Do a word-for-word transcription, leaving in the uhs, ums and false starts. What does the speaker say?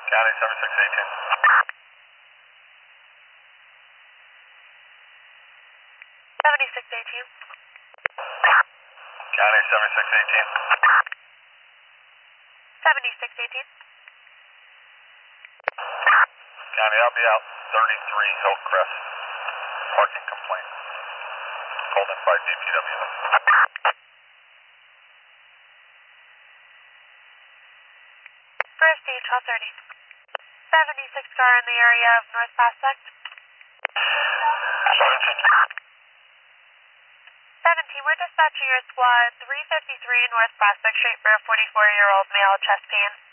County seventy-six eighteen. seventy-six eighteen. County seventy-six eighteen. seventy-six eighteen. County, I'll be out thirty-three Hillcrest. Parking complaint. Called in by D P W. First D, twelve thirty. seventy-six car in the area of North Prospect. seventeen, we're dispatching your squad three fifty-three North Prospect Street for a forty-four-year-old male chest pain.